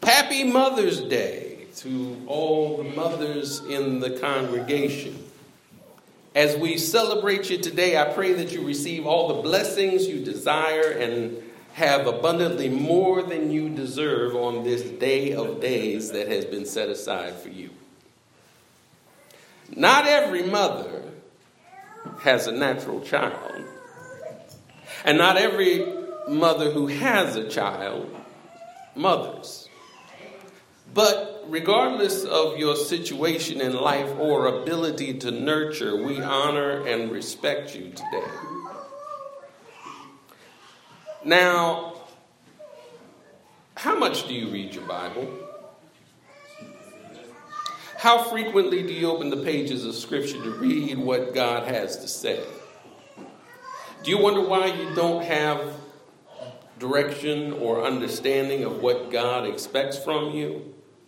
Happy Mother's Day to all the mothers in the congregation. As we celebrate you today, I pray that you receive all the blessings you desire and have abundantly more than you deserve on this day of days that has been set aside for you. Not every mother has a natural child, and not every mother who has a child mothers. But regardless of your situation in life or ability to nurture, we honor and respect you today. Now, how much do you read your Bible? How frequently do you open the pages of Scripture to read what God has to say? Do you wonder why you don't have direction or understanding of what God expects from you?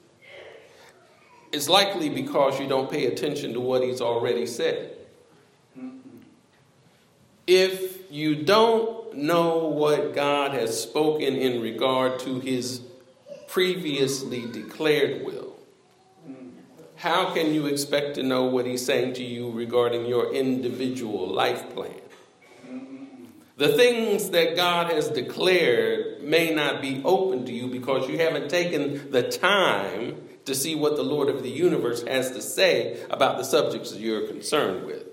It's likely because you don't pay attention to what he's already said. If you don't know what God has spoken in regard to his previously declared will, how can you expect to know what he's saying to you regarding your individual life plan? The things that God has declared may not be open to you because you haven't taken the time to see what the Lord of the universe has to say about the subjects that you're concerned with.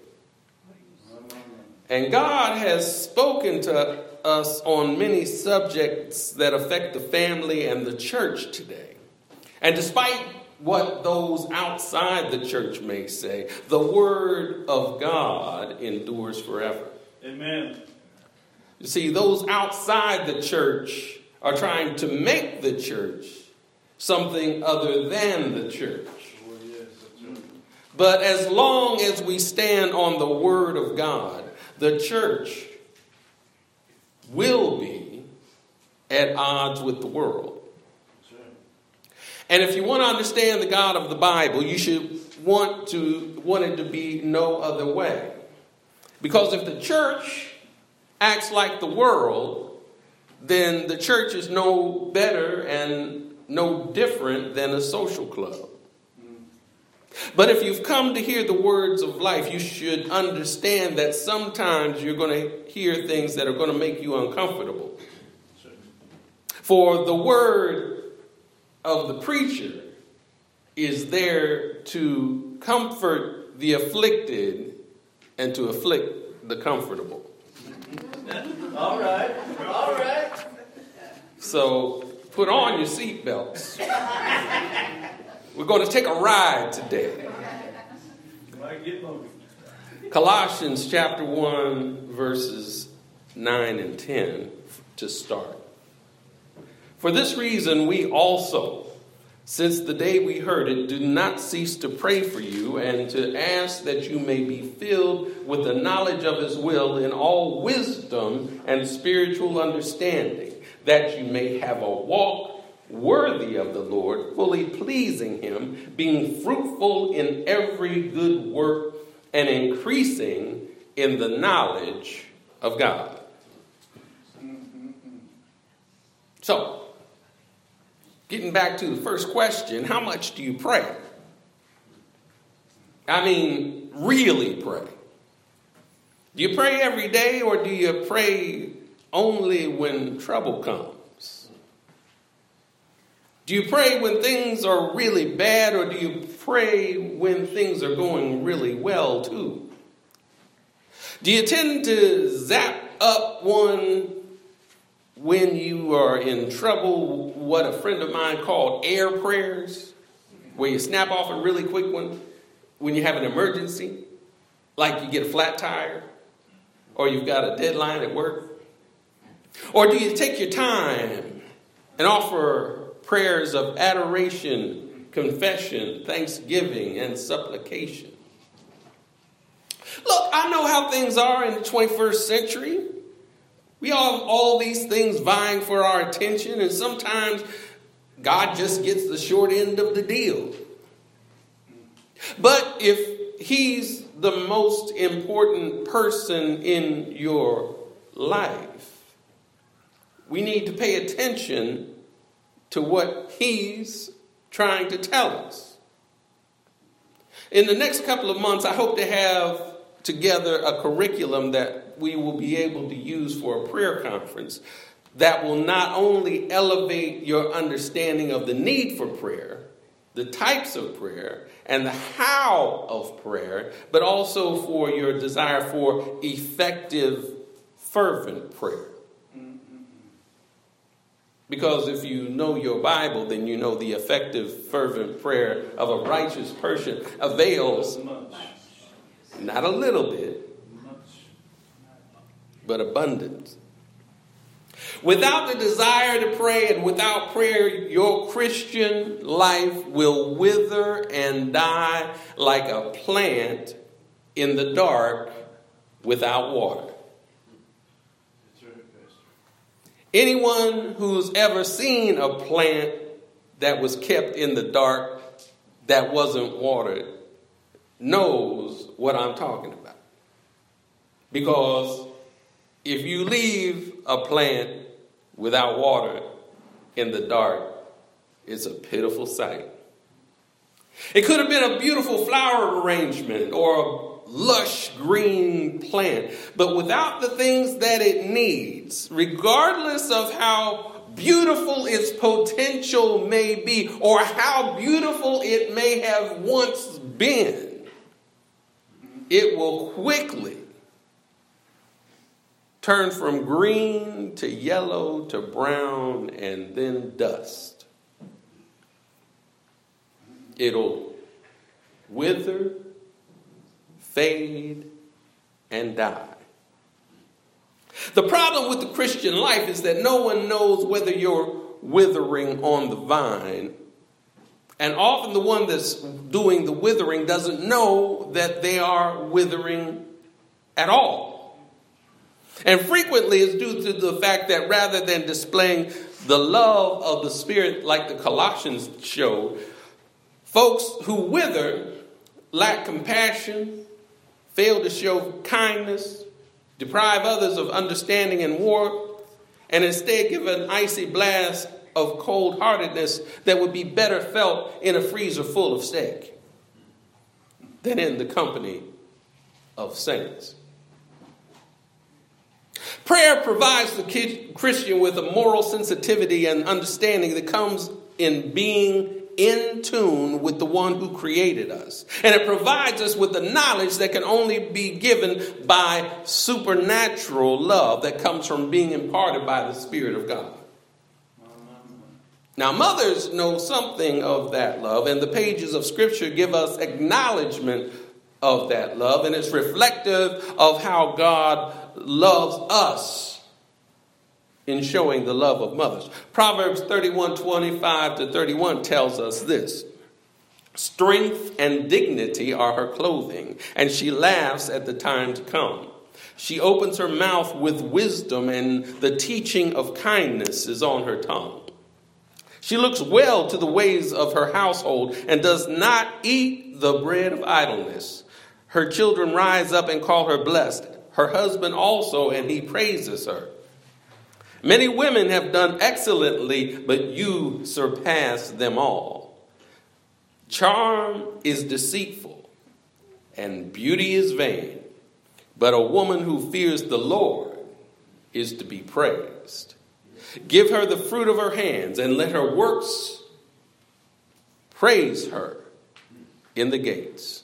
And God has spoken to us on many subjects that affect the family and the church today. And despite what those outside the church may say, the word of God endures forever. Amen. You see, those outside the church are trying to make the church something other than the church. But as long as we stand on the word of God, the church will be at odds with the world. And if you want to understand the God of the Bible, you should want it to be no other way. Because if the church acts like the world, then the church is no better and no different than a social club. But if you've come to hear the words of life, you should understand that sometimes you're going to hear things that are going to make you uncomfortable. For the word of the preacher is there to comfort the afflicted and to afflict the comfortable. All right. So put on your seatbelts. We're going to take a ride today. Colossians chapter 1, verses 9 and 10 to start. For this reason, we also, since the day we heard it, do not cease to pray for you and to ask that you may be filled with the knowledge of his will in all wisdom and spiritual understanding, that you may have a walk worthy of the Lord, fully pleasing him, being fruitful in every good work and increasing in the knowledge of God. So, getting back to the first question, how much do you pray? I mean, really pray. Do you pray every day, or do you pray only when trouble comes? Do you pray when things are really bad, or do you pray when things are going really well too? Do you tend to zap up one when you are in trouble, what a friend of mine called air prayers, where you snap off a really quick one when you have an emergency, like you get a flat tire, or you've got a deadline at work? Or do you take your time and offer prayers of adoration, confession, thanksgiving, and supplication? Look, I know how things are in the 21st century. We all have all these things vying for our attention, and sometimes God just gets the short end of the deal. But if he's the most important person in your life, we need to pay attention to what he's trying to tell us. In the next couple of months, I hope to have together a curriculum that we will be able to use for a prayer conference that will not only elevate your understanding of the need for prayer, the types of prayer, and the how of prayer, but also for your desire for effective, fervent prayer. Because if you know your Bible, then you know the effective, fervent prayer of a righteous person avails not a little bit, but abundance. Without the desire to pray and without prayer, your Christian life will wither and die like a plant in the dark without water. Anyone who's ever seen a plant that was kept in the dark that wasn't watered knows what I'm talking about. Because if you leave a plant without water in the dark, it's a pitiful sight. It could have been a beautiful flower arrangement or a lush green plant, but without the things that it needs, regardless of how beautiful its potential may be or how beautiful it may have once been, it will quickly turn from green to yellow to brown and then dust. It'll wither, fade, and die. The problem with the Christian life is that no one knows whether you're withering on the vine. And often the one that's doing the withering doesn't know that they are withering at all. And frequently it's due to the fact that rather than displaying the love of the Spirit like the Colossians show, folks who wither lack compassion, fail to show kindness, deprive others of understanding and warmth, and instead give an icy blast of cold-heartedness that would be better felt in a freezer full of steak than in the company of saints. Prayer provides the Christian with a moral sensitivity and understanding that comes in being in tune with the one who created us. And it provides us with the knowledge that can only be given by supernatural love that comes from being imparted by the Spirit of God. Now, mothers know something of that love, and the pages of Scripture give us acknowledgement of that love, and it's reflective of how God loves us in showing the love of mothers. Proverbs 31:25-31 tells us this: strength and dignity are her clothing, and she laughs at the time to come. She opens her mouth with wisdom, and the teaching of kindness is on her tongue. She looks well to the ways of her household and does not eat the bread of idleness. Her children rise up and call her blessed. Her husband also, and he praises her. Many women have done excellently, but you surpass them all. Charm is deceitful, and beauty is vain, but a woman who fears the Lord is to be praised. Give her the fruit of her hands, and let her works praise her in the gates.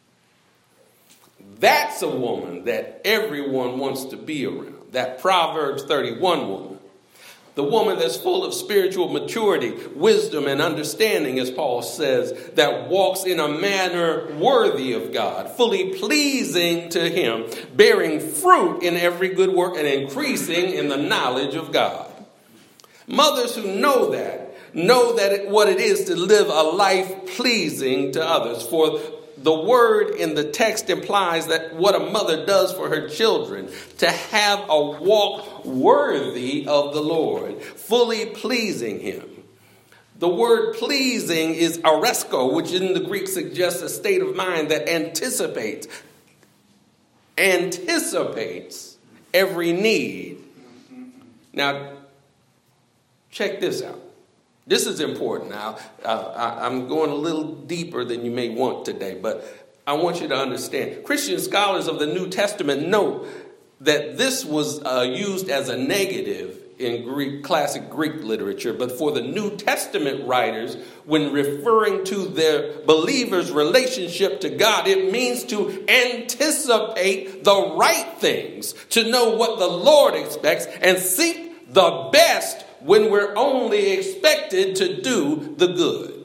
That's a woman that everyone wants to be around. That Proverbs 31 woman. The woman that's full of spiritual maturity, wisdom, and understanding, as Paul says, that walks in a manner worthy of God, fully pleasing to him, bearing fruit in every good work, and increasing in the knowledge of God. Mothers who know what it is to live a life pleasing to others. For the word in the text implies that what a mother does for her children, to have a walk worthy of the Lord, fully pleasing him. The word pleasing is aresko, which in the Greek suggests a state of mind that anticipates every need. Now, check this out. This is important now. I'm going a little deeper than you may want today, but I want you to understand. Christian scholars of the New Testament note that this was used as a negative in classic Greek literature, but for the New Testament writers, when referring to their believers' relationship to God, it means to anticipate the right things, to know what the Lord expects, and seek the best when we're only expected to do the good.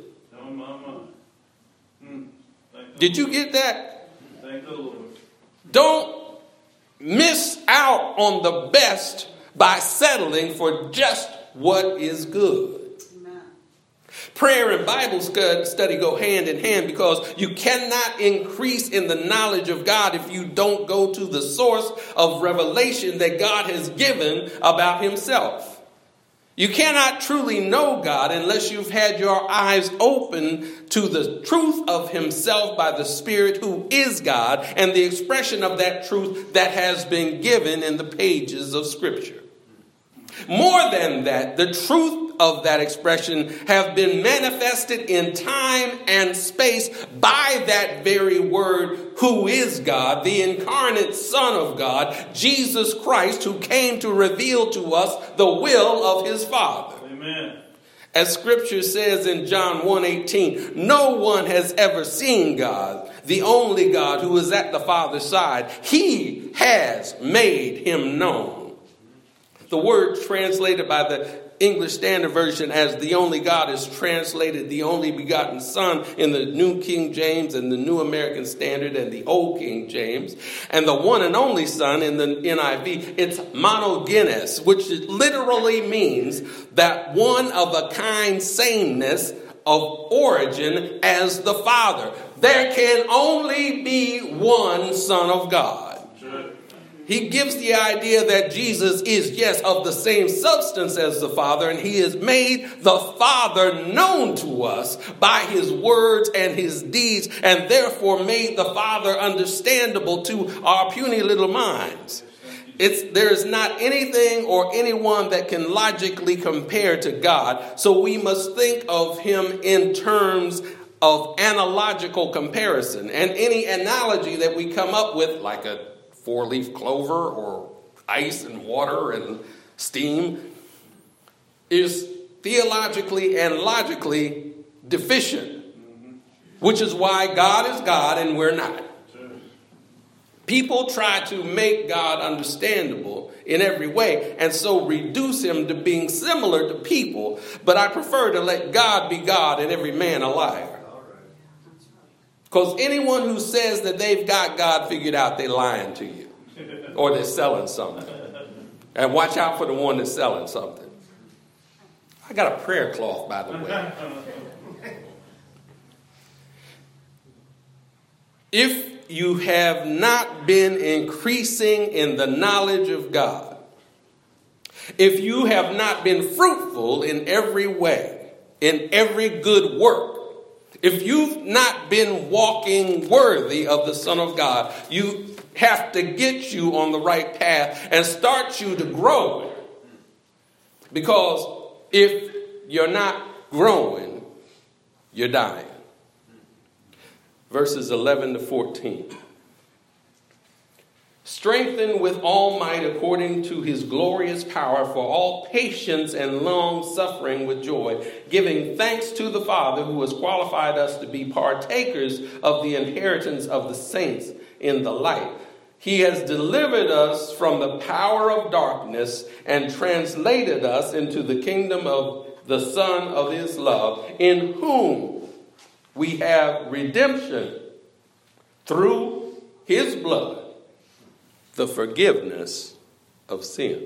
Did you get that? Thank the Lord. Don't miss out on the best by settling for just what is good. Amen. Prayer and Bible study go hand in hand, because you cannot increase in the knowledge of God if you don't go to the source of revelation that God has given about himself. You cannot truly know God unless you've had your eyes open to the truth of himself by the Spirit who is God, and the expression of that truth that has been given in the pages of Scripture. More than that, the truth of that expression have been manifested in time and space by that very word who is God, the incarnate Son of God, Jesus Christ, who came to reveal to us the will of his Father. Amen. As Scripture says in John 1:18, no one has ever seen God, the only God who is at the Father's side. He has made him known. The word translated by the English Standard Version as the only God is translated the only begotten Son in the New King James and the New American Standard and the Old King James. And the one and only Son in the NIV, it's monogenes, which literally means that one of a kind sameness of origin as the Father. There can only be one Son of God. He gives the idea that Jesus is, yes, of the same substance as the Father, and he has made the Father known to us by his words and his deeds, and therefore made the Father understandable to our puny little minds. There is not anything or anyone that can logically compare to God, so we must think of him in terms of analogical comparison. And any analogy that we come up with, like a four-leaf clover or ice and water and steam, is theologically and logically deficient, which is why God is God and we're not. People try to make God understandable in every way and so reduce him to being similar to people, but I prefer to let God be God and every man a liar. Because anyone who says that they've got God figured out, they're lying to you. Or they're selling something. And watch out for the one that's selling something. I got a prayer cloth, by the way. If you have not been increasing in the knowledge of God, if you have not been fruitful in every way, in every good work, if you've not been walking worthy of the Son of God, you have to get you on the right path and start you to grow. Because if you're not growing, you're dying. Verses 11 to 14. Strengthened with all might according to his glorious power for all patience and long suffering with joy, giving thanks to the Father who has qualified us to be partakers of the inheritance of the saints in the light. He has delivered us from the power of darkness and translated us into the kingdom of the Son of his love, in whom we have redemption through his blood, the forgiveness of sin.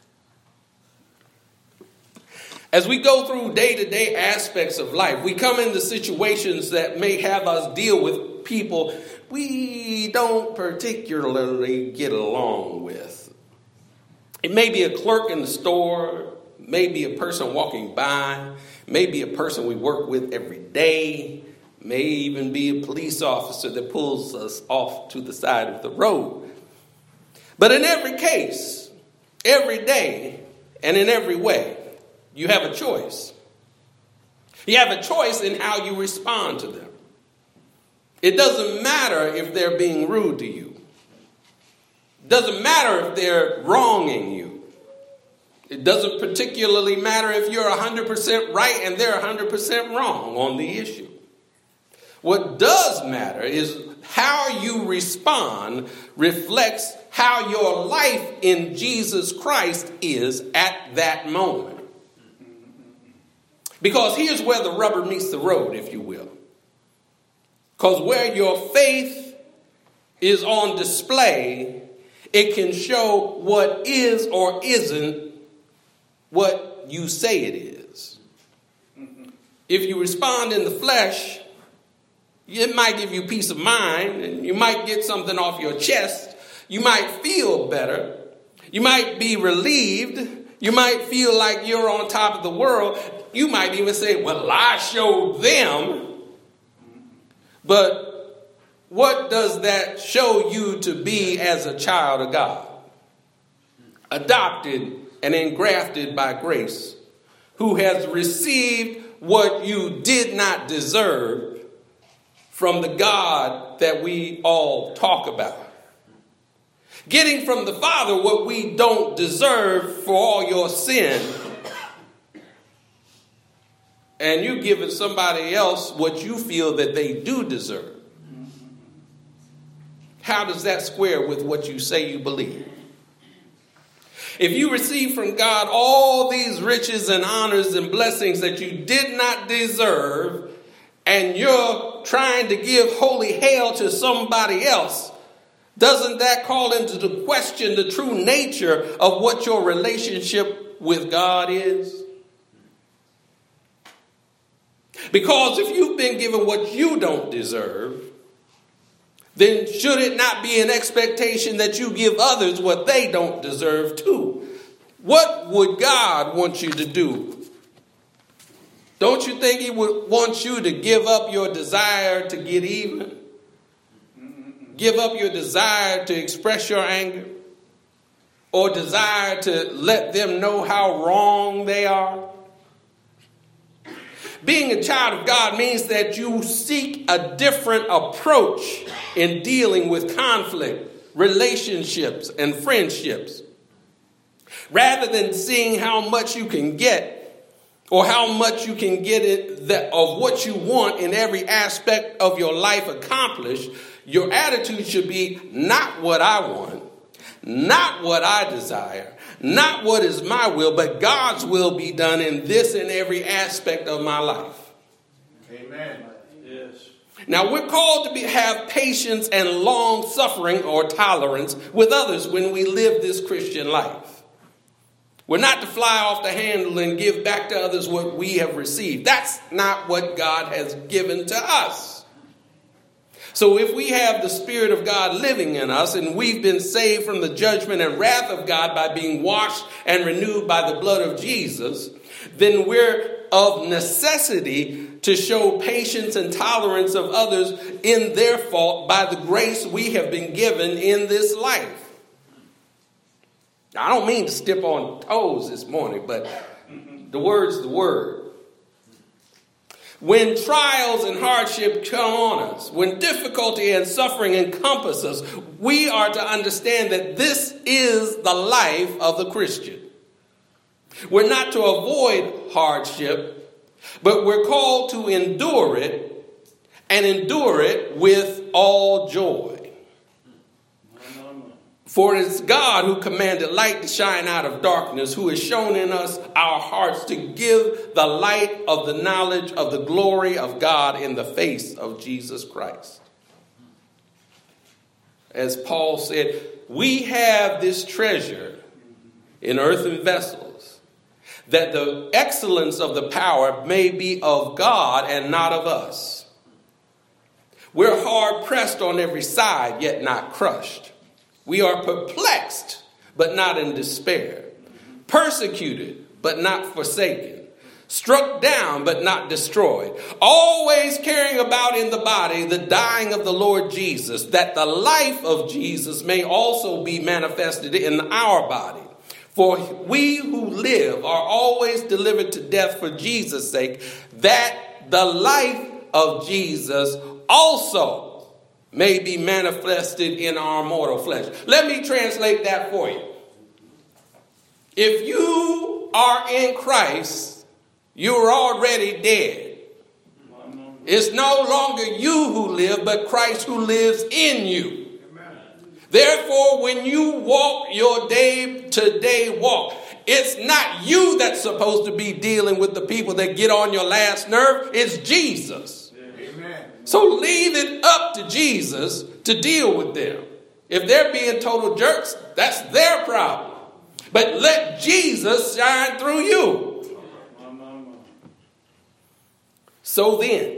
As we go through day-to-day aspects of life, we come into situations that may have us deal with people we don't particularly get along with. It may be a clerk in the store, maybe a person walking by, maybe a person we work with every day, may even be a police officer that pulls us off to the side of the road. But in every case, every day, and in every way, you have a choice. You have a choice in how you respond to them. It doesn't matter if they're being rude to you. It doesn't matter if they're wronging you. It doesn't particularly matter if you're 100% right and they're 100% wrong on the issue. What does matter is how you respond reflects how your life in Jesus Christ is at that moment. Because here's where the rubber meets the road, if you will. Because where your faith is on display, it can show what is or isn't what you say it is. If you respond in the flesh, it might give you peace of mind, and you might get something off your chest. You might feel better. You might be relieved. You might feel like you're on top of the world. You might even say, well, I showed them. But what does that show you to be as a child of God? Adopted and engrafted by grace, who has received what you did not deserve from the God that we all talk about. Getting from the Father what we don't deserve for all your sin, and you giving somebody else what you feel that they do deserve. How does that square with what you say you believe? If you receive from God all these riches and honors and blessings that you did not deserve, and you're trying to give holy hell to somebody else, doesn't that call into the question the true nature of what your relationship with God is? Because if you've been given what you don't deserve, then should it not be an expectation that you give others what they don't deserve too? What would God want you to do? Don't you think he would want you to give up your desire to get even? Give up your desire to express your anger? Or desire to let them know how wrong they are? Being a child of God means that you seek a different approach in dealing with conflict, relationships, and friendships. Rather than seeing how much you can get or how much you can get of what you want in every aspect of your life accomplished, your attitude should be not what I want, not what I desire, not what is my will, but God's will be done in this and every aspect of my life. Amen. Yes. Now, we're called to have patience and long suffering or tolerance with others when we live this Christian life. We're not to fly off the handle and give back to others what we have received. That's not what God has given to us. So if we have the Spirit of God living in us and we've been saved from the judgment and wrath of God by being washed and renewed by the blood of Jesus, then we're of necessity to show patience and tolerance of others in their fault by the grace we have been given in this life. I don't mean to step on toes this morning, but the word's the word. When trials and hardship come on us, when difficulty and suffering encompass us, we are to understand that this is the life of the Christian. We're not to avoid hardship, but we're called to endure it and endure it with all joy. For it is God who commanded light to shine out of darkness, who has shown in us our hearts to give the light of the knowledge of the glory of God in the face of Jesus Christ. As Paul said, we have this treasure in earthen vessels, that the excellence of the power may be of God and not of us. We're hard pressed on every side, yet not crushed. We are perplexed, but not in despair. Persecuted, but not forsaken. Struck down, but not destroyed. Always carrying about in the body the dying of the Lord Jesus, that the life of Jesus may also be manifested in our body. For we who live are always delivered to death for Jesus' sake, that the life of Jesus also may be manifested in our mortal flesh. Let me translate that for you. If you are in Christ, you're already dead. It's no longer you who live, but Christ who lives in you. Therefore, when you walk your day-to-day walk, it's not you that's supposed to be dealing with the people that get on your last nerve. It's Jesus. Amen. So leave it up to Jesus to deal with them. If they're being total jerks, that's their problem. But let Jesus shine through you. So then,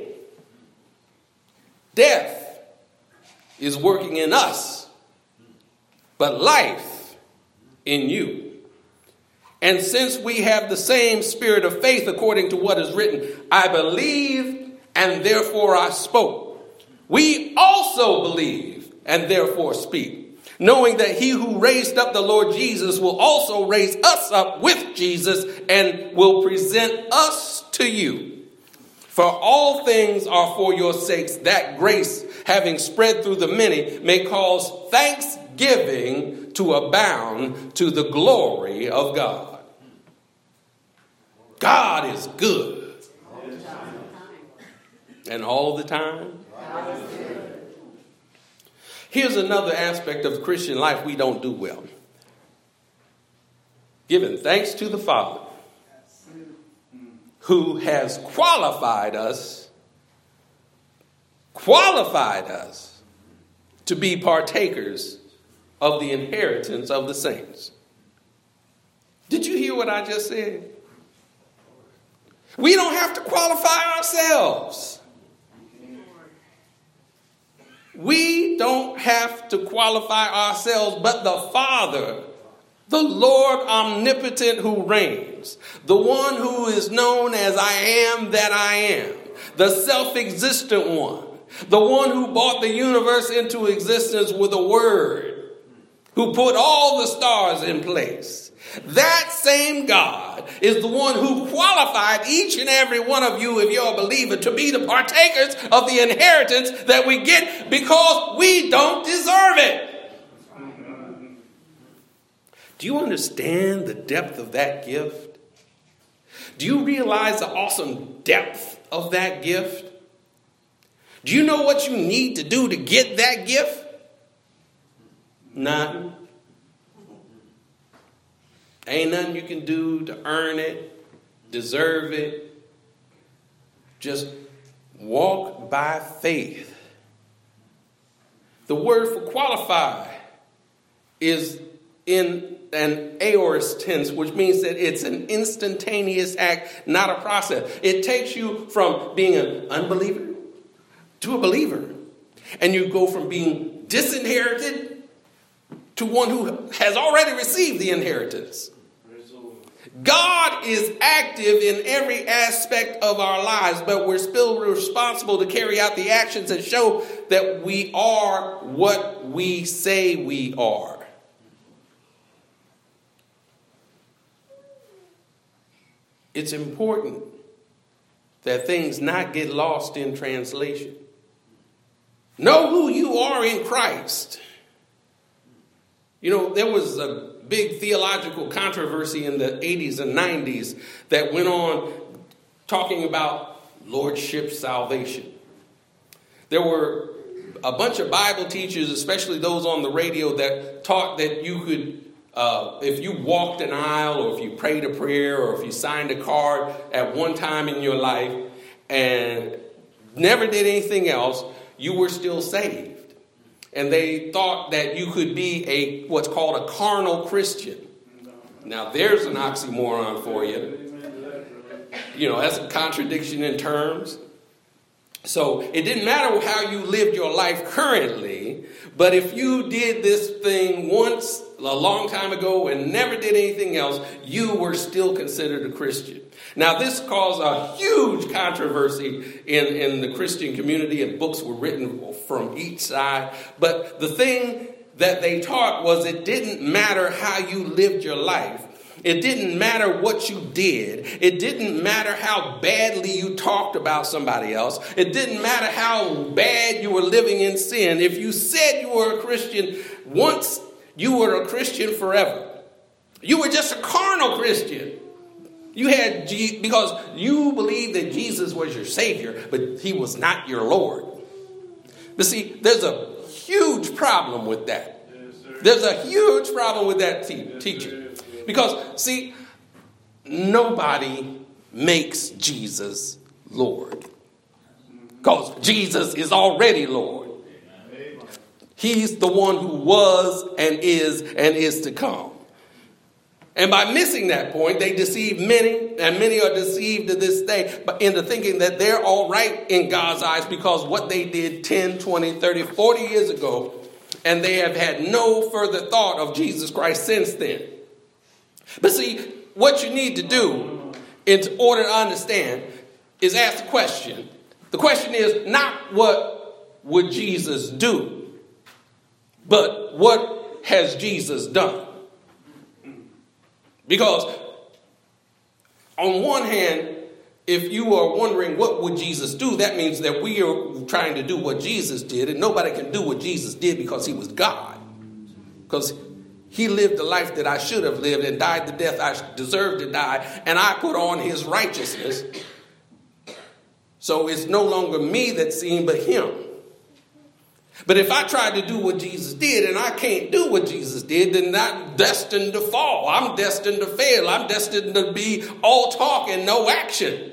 death is working in us, but life in you. And since we have the same spirit of faith, according to what is written, I believe and therefore I spoke. We also believe and therefore speak, knowing that he who raised up the Lord Jesus will also raise us up with Jesus and will present us to you. For all things are for your sakes, that grace, having spread through the many, may cause thanksgiving to abound to the glory of God. God is good. And all the time. Here's another aspect of the Christian life we don't do well. Giving thanks to the Father, who has qualified us to be partakers of the inheritance of the saints. Did you hear what I just said? We don't have to qualify ourselves. We don't have to qualify ourselves, but the Father, the Lord omnipotent who reigns, the one who is known as I am that I am, the self-existent one, the one who brought the universe into existence with a word, who put all the stars in place. That same God is the one who qualified each and every one of you, if you're a believer, to be the partakers of the inheritance that we get because we don't deserve it. Do you understand the depth of that gift? Do you realize the awesome depth of that gift? Do you know what you need to do to get that gift? Nothing. Ain't nothing you can do to earn it, deserve it. Just walk by faith. The word for qualify is in an aorist tense, which means that it's an instantaneous act, not a process. It takes you from being an unbeliever to a believer. And you go from being disinherited to one who has already received the inheritance. God is active in every aspect of our lives, but we're still responsible to carry out the actions that show that we are what we say we are. It's important that things not get lost in translation. Know who you are in Christ. You know, there was a big theological controversy in the 80s and 90s that went on talking about lordship salvation. There were a bunch of Bible teachers, especially those on the radio, that taught that you could, if you walked an aisle or if you prayed a prayer or if you signed a card at one time in your life and never did anything else, you were still saved. And they thought that you could be what's called a carnal Christian. Now, there's an oxymoron for you. You know, that's a contradiction in terms. So it didn't matter how you lived your life currently, but if you did this thing once a long time ago and never did anything else, you were still considered a Christian. Now, this caused a huge controversy in the Christian community, and books were written from each side. But the thing that they taught was it didn't matter how you lived your life. It didn't matter what you did. It didn't matter how badly you talked about somebody else. It didn't matter how bad you were living in sin. If you said you were a Christian once, you were a Christian forever. You were just a carnal Christian. You had because you believed that Jesus was your Savior, but he was not your Lord. But see, there's a huge problem with that. There's a huge problem with that teaching. Because, see, nobody makes Jesus Lord. Because Jesus is already Lord. He's the one who was and is to come. And by missing that point, they deceive many, and many are deceived to this day into thinking that they're all right in God's eyes because what they did 10, 20, 30, 40 years ago, and they have had no further thought of Jesus Christ since then. But see, what you need to do in order to understand is ask the question. The question is not what would Jesus do, but what has Jesus done? Because on one hand, if you are wondering what would Jesus do, that means that we are trying to do what Jesus did, and nobody can do what Jesus did because he was God. Because he lived the life that I should have lived and died the death I deserved to die, and I put on his righteousness. So it's no longer me that's seen, but him. But if I try to do what Jesus did and I can't do what Jesus did, then I'm destined to fall. I'm destined to fail. I'm destined to be all talk and no action.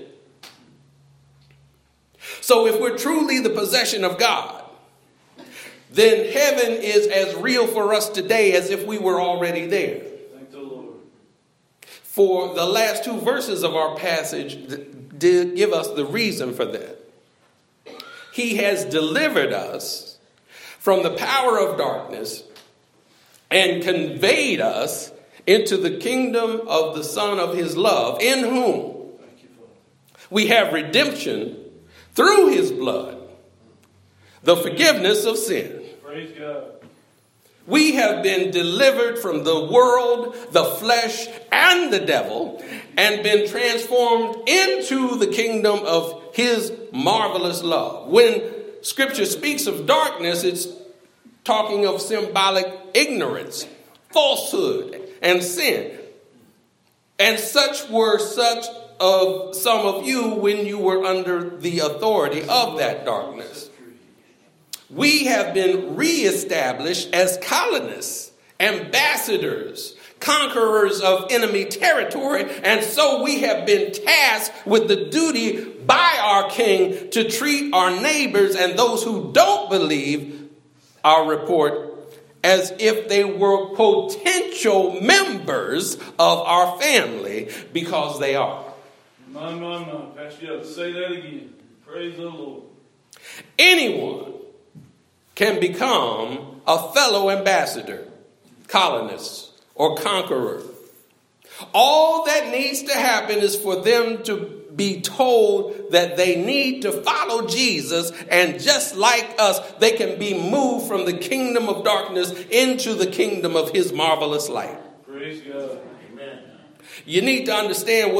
So if we're truly the possession of God, then heaven is as real for us today as if we were already there. Thank the Lord. For the last two verses of our passage did give us the reason for that. He has delivered us from the power of darkness and conveyed us into the kingdom of the Son of his love, in whom we have redemption through his blood, the forgiveness of sin. Praise God. We have been delivered from the world, the flesh, and the devil, and been transformed into the kingdom of his marvelous love. When Scripture speaks of darkness, it's talking of symbolic ignorance, falsehood, and sin. And such were such of some of you when you were under the authority of that darkness. We have been reestablished as colonists, ambassadors, conquerors of enemy territory, and so we have been tasked with the duty by our King to treat our neighbors and those who don't believe our report as if they were potential members of our family, because they are. My. Pastor, you have to say that again. Praise the Lord. Anyone can become a fellow ambassador, colonist, or conqueror. All that needs to happen is for them to be told that they need to follow Jesus, and just like us, they can be moved from the kingdom of darkness into the kingdom of his marvelous light. Praise God. Amen. You need to understand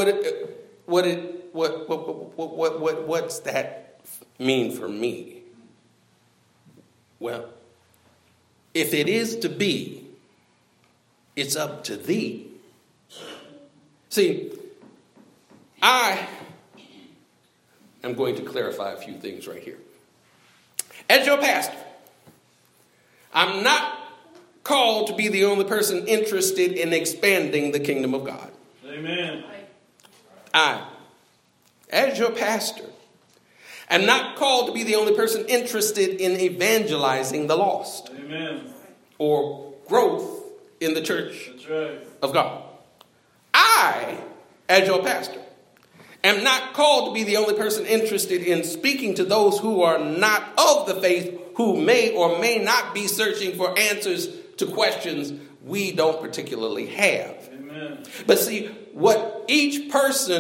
what's that mean for me? Well, if it is to be, it's up to thee. See, I am going to clarify a few things right here. As your pastor, I'm not called to be the only person interested in expanding the kingdom of God. Amen. I, as your pastor, am not called to be the only person interested in evangelizing the lost. Amen. Or growth in the church That's right. of God. I, as your pastor, am not called to be the only person interested in speaking to those who are not of the faith, who may or may not be searching for answers to questions we don't particularly have. Amen. But see, what each person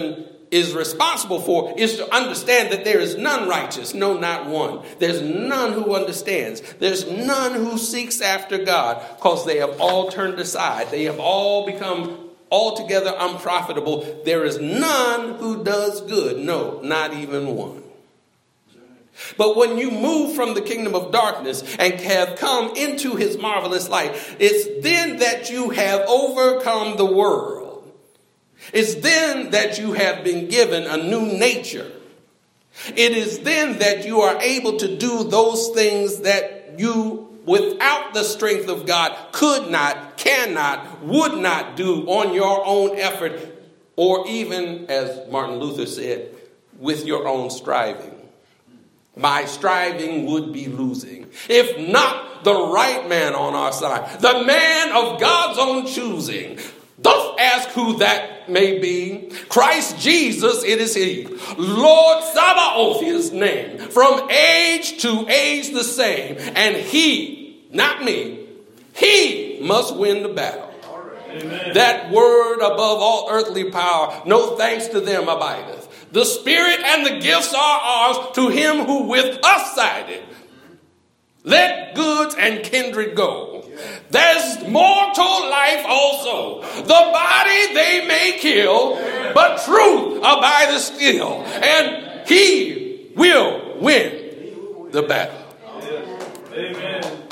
is responsible for is to understand that there is none righteous, no, not one. There's none who understands. There's none who seeks after God, because they have all turned aside. They have all become altogether unprofitable. There is none who does good, no, not even one. But when you move from the kingdom of darkness and have come into his marvelous light, it's then that you have overcome the world. It's then that you have been given a new nature. It is then that you are able to do those things that you, without the strength of God, could not, cannot, would not do on your own effort, or even, as Martin Luther said, with your own striving. My striving would be losing, if not the right man on our side, the man of God's own choosing. Don't ask who that may be. Christ Jesus, it is he. Lord Sabaoth, his name. From age to age the same. And he, not me, he must win the battle. Amen. That word above all earthly power, no thanks to them abideth. The Spirit and the gifts are ours to him who with us sided. Let goods and kindred go. There's mortal life also. The body they may kill, but truth abideth still. And he will win the battle. Amen.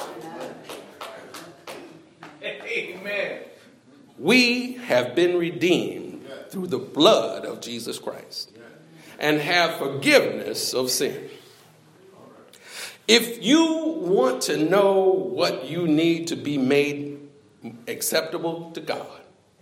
Amen. We have been redeemed through the blood of Jesus Christ and have forgiveness of sin. If you want to know what you need to be made acceptable to God,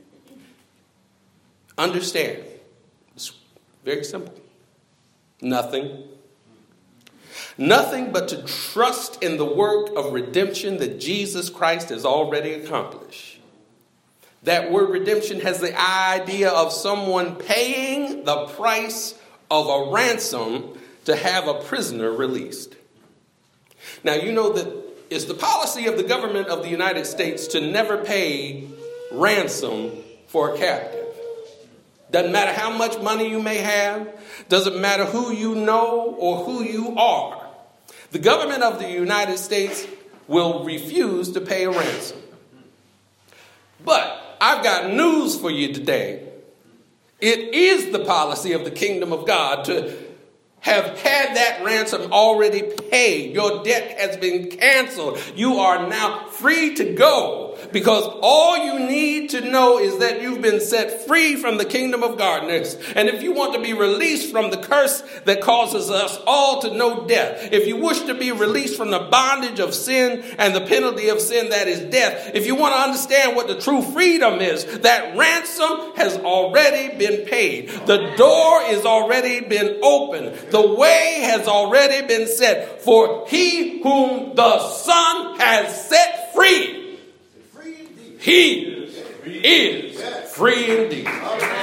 understand. It's very simple. Nothing. Nothing but to trust in the work of redemption that Jesus Christ has already accomplished. That word redemption has the idea of someone paying the price of a ransom to have a prisoner released. Now, you know that it's the policy of the government of the United States to never pay ransom for a captive. Doesn't matter how much money you may have. Doesn't matter who you know or who you are. The government of the United States will refuse to pay a ransom. But I've got news for you today. It is the policy of the kingdom of God to have had that ransom already paid. Your debt has been canceled. You are now free to go, because all you need to know is that you've been set free from the kingdom of darkness. And if you want to be released from the curse that causes us all to know death, if you wish to be released from the bondage of sin and the penalty of sin that is death, if you want to understand what the true freedom is, that ransom has already been paid. The door is already been opened. The way has already been set. For he whom the Son has set free, he is free indeed.